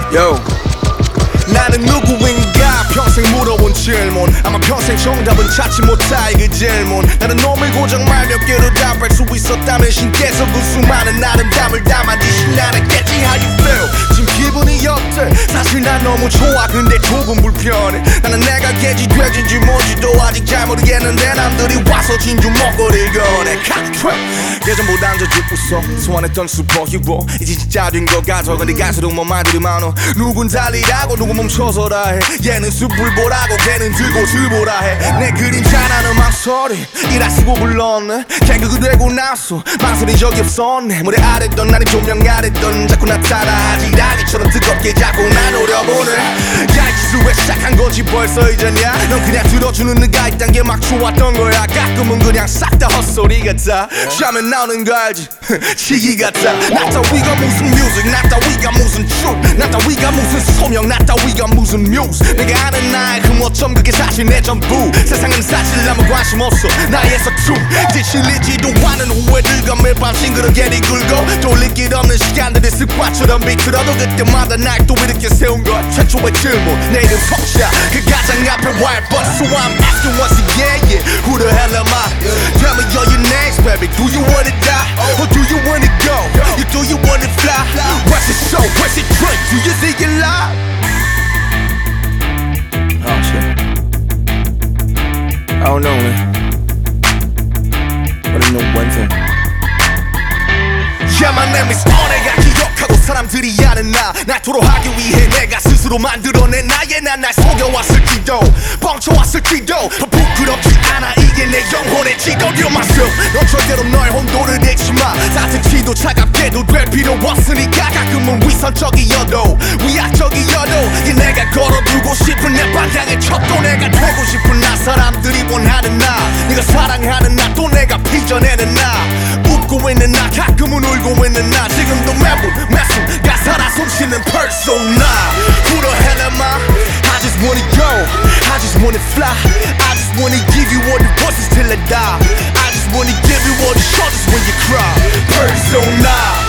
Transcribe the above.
Yo. 나는 누구인가 평생 물어본 질문 아마 평생 정답은 찾지 못할 그 질문 나는 놈을 고정 말 몇 개로 답할 수 있었다면 신께서 그 수많은 아름다움을 담아주신 나랬겠지 How you feel? 지금 기분이 어때? 사실 난 너무 좋아 근데 조금 불편해 나는 내가 개지 돼지인지 뭔지도 아직 잘 모르겠는데 남들이 와서 진주 먹거리를 꺼내 예전보단 더 웃어 소환했던 슈퍼히로 이제 진짜 된 것 같아 근데 갈수록 뭐 말들이 많어 누군 달리라고 누군 멈춰서라 해 얘는 숲을 보라고 걔는 들고 들보라 해 내 그림자라는 망설이 이라 쓰고 불렀네 개그가 되고 나서 망설인 적이 없었네 무대 아랬던 나는 조명 아랬던 자꾸 나타나 지라기처럼 뜨겁게 자꾸 날 노려보네 야 이 짓을 왜 시작한 거지 벌써 이제냐 넌 그냥 들어주는 네가 있단 게 막 좋았던 거야 가끔은 그냥 싹 다 헛소리 같아 쉬면 나오는 거 알지 시기 같아 나 따위가 무슨 뮤직 나 따위가 무슨 truth 나 따위가 무슨 소명 나 따위가 무슨 뮤즈 내가 아는 나의 흠어점 그게 사실 내 전부 세상은 사실 아무 관심 없어 나의 서투 이제 실리지도 않은 후회들과 매일 밤 싱그럽게 뒤굴고 돌릴 길 없는 시간들이 습관처럼 비틀어도 그때마다 날 또 이렇게 세운 것 최초의 질문 내 이름 석자 그 가장 앞에 wild but so I'm asking once again yeah who the hell am I tell me all your names baby do you wanna die or do you wanna go you do you wanna fly what's it show what's it drink do you think you lie oh shit I don't know man but I know one thing Yeah my name is 내가 기억하고 사람들이 아는 날 토로하기 위해 내가 스스로 만들어낸 나의 난 날 속여왔을지도 뻥쳐왔을지도 부끄럽지 않아 이게 내 영혼의 지도 You're myself 넌 절대로 너의 혼돈을 내지 마 따뜻히도 차갑게도 될 필요 없으니까 가끔은 위선적이어도 위약적이어도 이게 내가 걸어두고 싶은 내 방향의 첩도 내가 되고 싶은 나 사람들이 원하는 나 네가 사랑하는 나 또 내가 빚어내는 나 웃고 있는 나 가끔은 울고 있는 나 지금도 매분 매순 가사라 숨쉬는 persona Who the hell am I? I just wanna go I just wanna fly I just wanna give you all the voices till I die I just wanna give you all the shoulders when you cry Persona